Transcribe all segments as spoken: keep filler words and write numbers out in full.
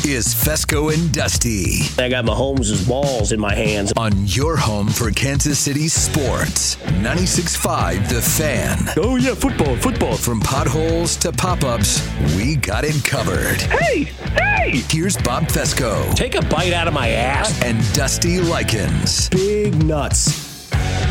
is Fesco and Dusty. I got Mahomes' balls in my hands. On your home for Kansas City sports. ninety-six point five The Fan. Oh, yeah, football, football. From potholes to pop-ups, we got it covered. Hey, hey! Here's Bob Fesco. Take a bite out of my ass. And Dusty Likens. Big nuts.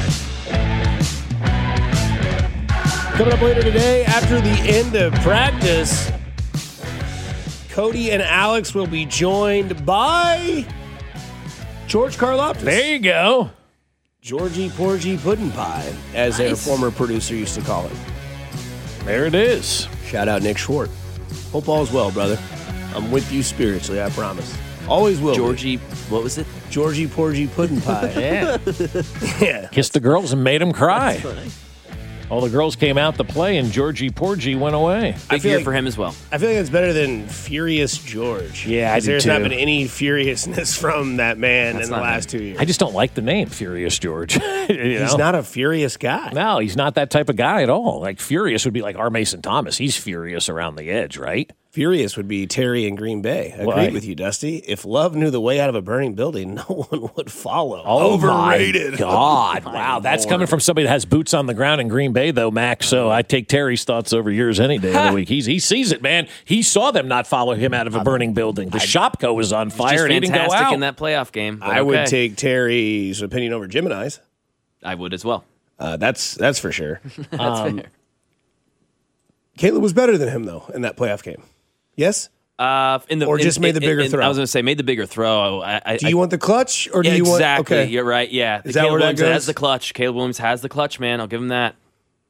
Coming up later today, after the end of practice, Cody and Alex will be joined by George Karloftis. There you go. Georgie Porgy Puddin' Pie, as nice. Their former producer used to call it. There it is. Shout out Nick Schwartz. Hope all is well, brother. I'm with you spiritually, I promise. Always will. Georgie, be. What was it? Georgie Porgy Puddin' Pie. Yeah. Yeah. Kissed the girls and made them cry. That's funny. All the girls came out to play, and Georgie Porgy went away. Big year like, for him as well. I feel like it's better than Furious George. Yeah, I do There's too. not been any furiousness from that man That's in the last him. two years. I just don't like the name Furious George. you He's know? not a furious guy. No, he's not that type of guy at all. Like, Furious would be like R. Mason Thomas. He's furious around the edge, right? Furious would be Terry in Green Bay. Agreed Why? with you, Dusty. If love knew the way out of a burning building, no one would follow. Oh, Overrated. My God. Wow, that's Lord. coming from somebody that has boots on the ground in Green Bay, though, Mac. So I take Terry's thoughts over yours any day of the week. He's, he sees it, man. He saw them not follow him out of a burning building. The Shopko was on fire, and he didn't go fantastic out. in that playoff game. I okay. would take Terry's opinion over Gemini's. I would as well. Uh, that's that's for sure. That's um, fair. Caleb was better than him, though, in that playoff game. Yes? Uh, in the, Or just in, made the bigger in, in, throw? I was going to say made the bigger throw. I, I, Do you want the clutch, or do yeah, you want... exactly. Okay. You're right. Yeah. Is that Caleb where that Williams goes? has the clutch. Caleb Williams has the clutch, man. I'll give him that.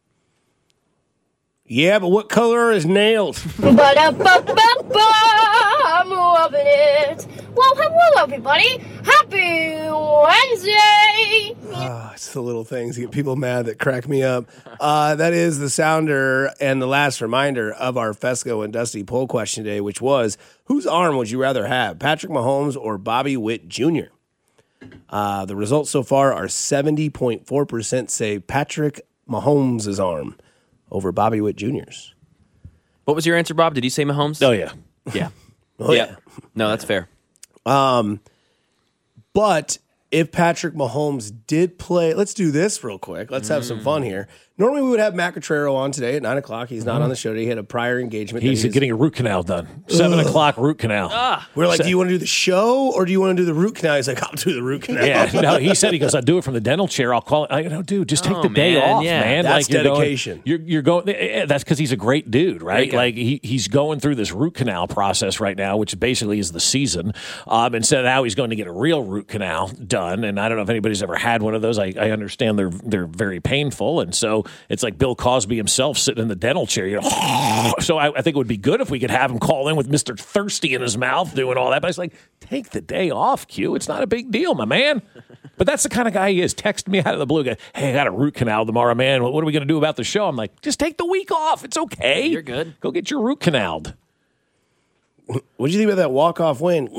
Yeah, but what color are his nails? Ba-da-ba-ba-ba, I'm loving it. Well, hello, everybody. Happy Wednesday. Oh, it's the little things that get people mad that crack me up. Uh, that is the sounder and the last reminder of our Fesco and Dusty poll question today, which was, whose arm would you rather have, Patrick Mahomes or Bobby Witt Junior? Uh, the results so far are seventy point four percent say Patrick Mahomes' arm over Bobby Witt Junior's. What was your answer, Bob? Did you say Mahomes? Oh, yeah. Yeah. Oh, yeah. No, that's fair. Um, but if Patrick Mahomes did play, let's do this real quick. Let's have some fun here. Normally we would have Matt Cotrero on today at nine o'clock. He's not Mm-hmm. on the show today. He had a prior engagement. that He's getting a root canal done. Seven o'clock root canal. Ah. We're like, do you want to do the show or do you want to do the root canal? He's like, I'll do the root canal. Yeah, no, he said, he goes, I'll do it from the dental chair. I'll call it. I go, dude, just take Oh, the day man, off, yeah. man. That's like you're dedication. Going, you're, you're going, eh, that's because he's a great dude, right? Great guy. Like he, he's going through this root canal process right now, which basically is the season. Um, and so now he's going to get a real root canal done. And I don't know if anybody's ever had one of those. I, I understand they're they're very painful. And so it's like Bill Cosby himself sitting in the dental chair. You know, so I, I think it would be good if we could have him call in with Mister Thirsty in his mouth doing all that. But it's like, take the day off, Q. It's not a big deal, my man. But that's the kind of guy he is. Text me out of the blue. Guy, hey, I got a root canal tomorrow, man. What, what are we going to do about the show? I'm like, just take the week off. It's okay. You're good. Go get your root canaled. What do you think about that walk-off win?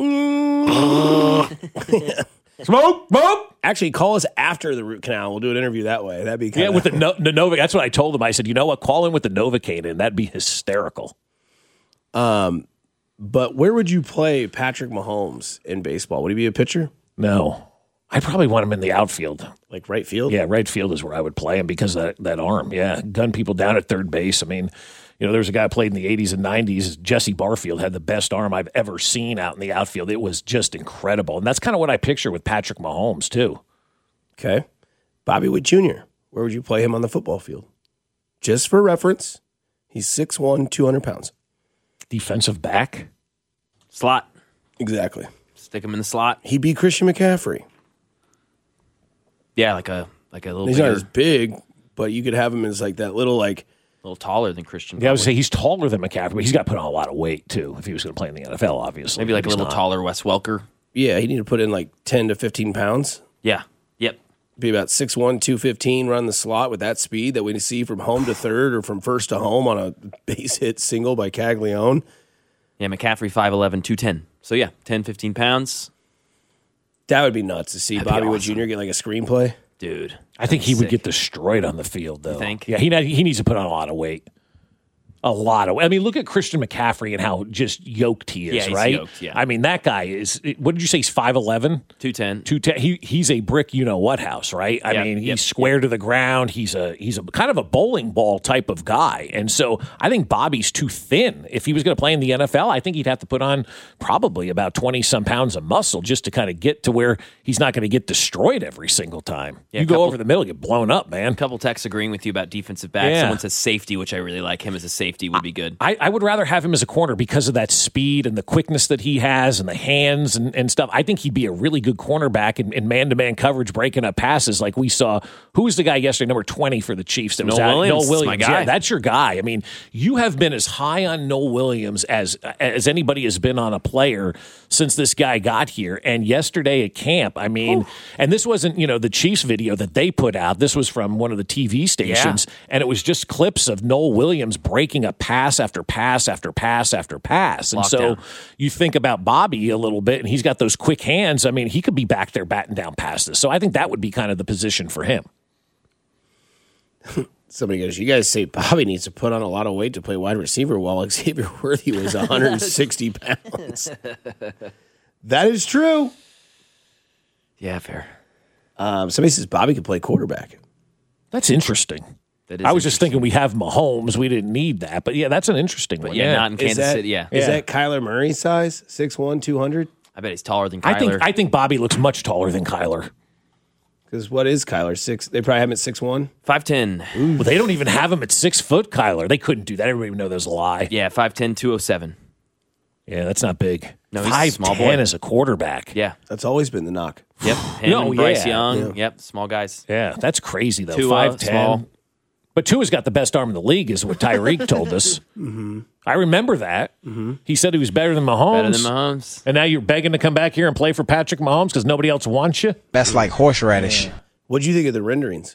Smoke, smoke. Actually, call us after the root canal. We'll do an interview that way. That'd be kind Yeah, of... with the, no, the Nova. That's what I told him. I said, you know what? Call in with the Novocaine in. That'd be hysterical. Um, but where would you play Patrick Mahomes in baseball? Would he be a pitcher? No. I probably want him in the outfield. Like right field? Yeah, right field is where I would play him because of that, that arm. Yeah, gun people down at third base. I mean, you know, there was a guy who played in the eighties and nineties. Jesse Barfield had the best arm I've ever seen out in the outfield. It was just incredible. And that's kind of what I picture with Patrick Mahomes, too. Okay. Bobby Witt Junior Where would you play him on the football field? Just for reference, he's six one, two hundred pounds. Defensive back? Slot. Exactly. Stick him in the slot. He'd be Christian McCaffrey. Yeah, like a like a little He's bigger, not as big, but you could have him as like that little like a little taller than Christian. Yeah, I would probably. say he's taller than McCaffrey, but he's got to put on a lot of weight, too, if he was going to play in the N F L, obviously. Maybe like a He's little not. taller Wes Welker. yeah, he need to put in like ten to fifteen pounds. Yeah. Yep. Be about six one, two fifteen, run the slot with that speed that we see from home to third or from first to home on a base hit single by Caglione. Yeah, McCaffrey five eleven, two ten. So yeah, ten, fifteen pounds. That would be nuts to see That'd be Bobby Witt awesome. Junior get like a screenplay. Dude. I think he would Sick. get destroyed on the field, though. You think? Yeah, he he needs to put on a lot of weight. A lot of. I mean, look at Christian McCaffrey and how just yoked he is, Yeah, he's right? yoked, yeah. I mean, that guy is. What did you say? He's five eleven, two ten. two ten. He he's a brick. You know what house, right? I Yep, mean, he's yep, square yep. to the ground. He's a he's a kind of a bowling ball type of guy, and so I think Bobby's too thin. If he was going to play in the N F L, I think he'd have to put on probably about twenty some pounds of muscle just to kind of get to where he's not going to get destroyed every single time. Yeah, you go couple- over the middle, get blown up, man. A couple texts agreeing with you about defensive back. Yeah. Someone says safety, which I really like. Him as a safety would be good. I, I would rather have him as a corner because of that speed and the quickness that he has and the hands and, and stuff. I think he'd be a really good cornerback in, in man-to-man coverage, breaking up passes like we saw. Who was the guy yesterday, number twenty for the Chiefs? That was Noel out? Williams. Noel Williams. My guy. Yeah, that's your guy. I mean, you have been as high on Noel Williams as as anybody has been on a player since this guy got here. And yesterday at camp, I mean, and this wasn't, you know, the Chiefs video that they put out. This was from one of the T V stations, yeah. and it was just clips of Noel Williams breaking up pass after pass after pass after pass. And so Lockdown. you think about Bobby a little bit, and he's got those quick hands. I mean, he could be back there batting down passes. So I think that would be kind of the position for him. Somebody goes, you guys say Bobby needs to put on a lot of weight to play wide receiver while Xavier Worthy was one hundred sixty pounds. That is true. Yeah, fair. Um, somebody says Bobby could play quarterback. That's interesting. That is I was just interesting. thinking we have Mahomes. We didn't need that. But, yeah, that's an interesting But one. yeah, not in Is Kansas that, City. Yeah. Is Yeah. that Kyler Murray size? six one, two hundred? I bet he's taller than Kyler. I think I think Bobby looks much taller than Kyler. Because what is Kyler? Six? They probably have him at six one? five ten. Well, they don't even have him at six foot, Kyler. They couldn't do that. Everybody would know there's a lie. Yeah, five ten, two oh seven. Yeah, that's not big. No, he's a five small ten boy. as a quarterback. Yeah. That's always been the knock. Yep. Him No, and Bryce yeah. Young. Yeah. Yep. Small guys. Yeah, that's crazy, though. Tua, five ten. small. But Tua's got the best arm in the league, is what Tyreek told us. Mm-hmm. I remember that. Mm-hmm. He said he was better than Mahomes. Better than Mahomes. And now you're begging to come back here and play for Patrick Mahomes because nobody else wants you? That's like horseradish. What do you think of the renderings?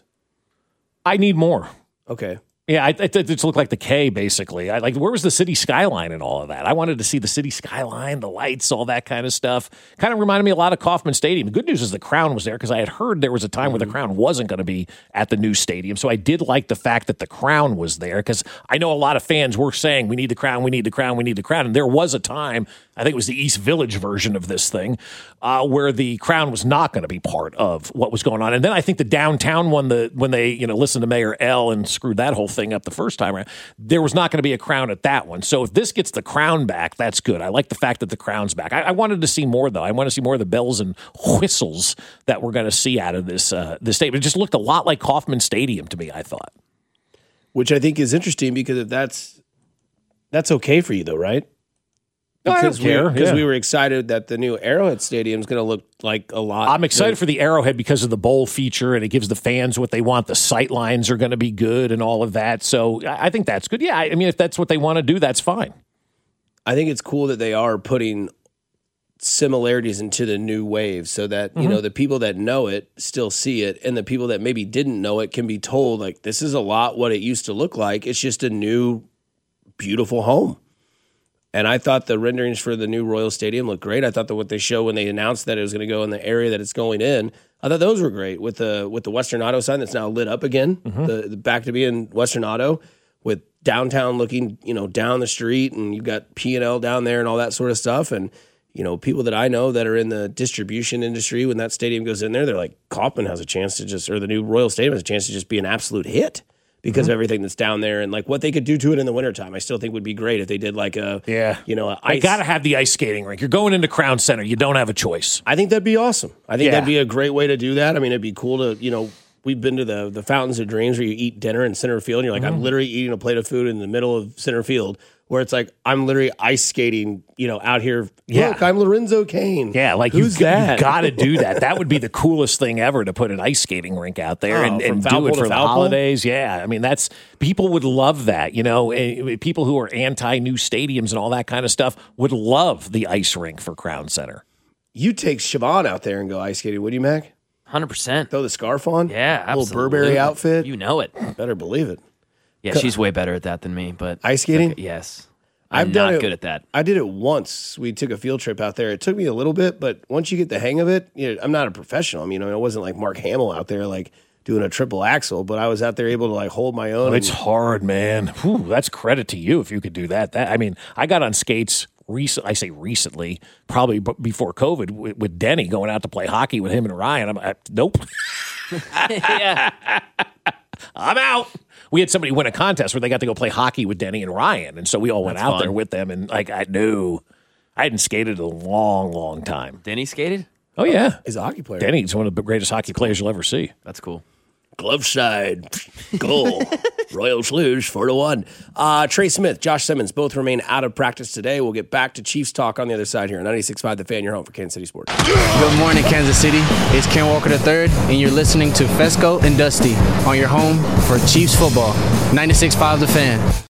I need more. Okay. Yeah, I, it, it just looked like the K, basically. I, like, where was the city skyline and all of that? I wanted to see the city skyline, the lights, all that kind of stuff. Kind of reminded me a lot of Kauffman Stadium. The good news is the Crown was there because I had heard there was a time where the Crown wasn't going to be at the new stadium. So I did like the fact that the Crown was there because I know a lot of fans were saying, we need the Crown, we need the Crown, we need the Crown. And there was a time, I think it was the East Village version of this thing, uh, where the Crown was not going to be part of what was going on. And then I think the downtown one, the when they you know listened to Mayor L and screwed that whole thing up the first time around, there was not going to be a Crown at that one. So if this gets the Crown back, that's good. I like the fact that the Crown's back. I, I wanted to see more, though. I want to see more of the bells and whistles that we're going to see out of this uh, this stadium. It just looked a lot like Kauffman Stadium to me, I thought. Which I think is interesting because if that's that's okay for you, though, right? No, I don't Because care, we, 'cause yeah. we were excited that the new Arrowhead Stadium is going to look like a lot. I'm excited for the Arrowhead because of the bowl feature, and it gives the fans what they want. The sight lines are going to be good and all of that. So I I think that's good. Yeah, I I mean, if that's what they want to do, that's fine. I think it's cool that they are putting similarities into the new wave so that, Mm-hmm. you know, the people that know it still see it and the people that maybe didn't know it can be told, like, this is a lot what it used to look like. It's just a new, beautiful home. And I thought the renderings for the new Royal Stadium looked great. I thought that what they showed when they announced that it was going to go in the area that it's going in, I thought those were great with the with the Western Auto sign that's now lit up again, Mm-hmm. the, the back to being Western Auto with downtown looking, you know, down the street, and you've got P and L down there and all that sort of stuff. And you know, people that I know that are in the distribution industry, when that stadium goes in there, they're like, Kauffman has a chance to just, or the new Royal Stadium has a chance to just be an absolute hit because Mm-hmm. of everything that's down there and like what they could do to it in the wintertime. I still think would be great if they did like a, Yeah. you know, a I ice. got to have the ice skating rink. You're going into Crown Center. You don't have a choice. I think that'd be awesome. I think Yeah. that'd be a great way to do that. I mean, it'd be cool to, you know, we've been to the the Fountains of Dreams where you eat dinner in center field and you're like, Mm-hmm. I'm literally eating a plate of food in the middle of center field where it's like, I'm literally ice skating, you know, out here. Yeah. Look, I'm Lorenzo Kane. Yeah, like Who's you've, that? you've got to do that. That would be the coolest thing ever to put an ice skating rink out there Oh, and, from and foul do it pole to for the foul pole? holidays. Yeah, I mean that's people would love that. You know, eh, people who are anti new stadiums and all that kind of stuff would love the ice rink for Crown Center. You take Siobhan out there and go ice skating, would you, Mac? one hundred percent. Throw the scarf on? Yeah, Little absolutely. Burberry outfit? You know it. Better believe it. Yeah, she's way better at that than me. But Ice skating? Okay, yes. I'm I've done not it- good at that. I did it once. We took a field trip out there. It took me a little bit, but once you get the hang of it, you know, I'm not a professional. I mean, I wasn't like Mark Hamill out there, like doing a triple axel, but I was out there able to like hold my own. Oh, it's and- hard, man. Whew, that's credit to you if you could do that. That I mean, I got on skates recent. I say recently, probably b- before COVID, with, with Denny going out to play hockey with him and Ryan. I'm I, nope. yeah. I'm out. We had somebody win a contest where they got to go play hockey with Denny and Ryan, and so we all went That's out fun. there with them. And like I knew, I hadn't skated in a long, long time. Denny skated? Oh yeah, He's a hockey player. Denny's one of the greatest hockey players you'll ever see. That's cool. Glove side goal. Royals lose four to one. Uh, Trey Smith, Josh Simmons, both remain out of practice today. We'll get back to Chiefs talk on the other side here on ninety-six point five The Fan, your home for Kansas City Sports. Good morning, Kansas City. It's Ken Walker the third, and you're listening to Fesco and Dusty on your home for Chiefs football. ninety-six point five The Fan.